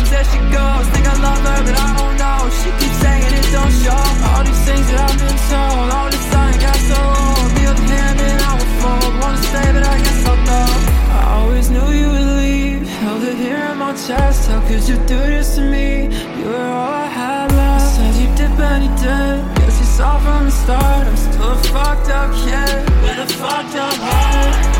places that she goes. Think I love her, but I don't know. She keeps saying it don't show. All these things that I've been told, all this time got so old. Be up here and then I would fold. Wanna stay, but I guess I'll go. I always knew you would leave. Held it here in my chest. How could you do this to me? You were all I had left. Said you did, but he did. Guess you saw from the start I'm still a fucked up kid with a fucked up heart.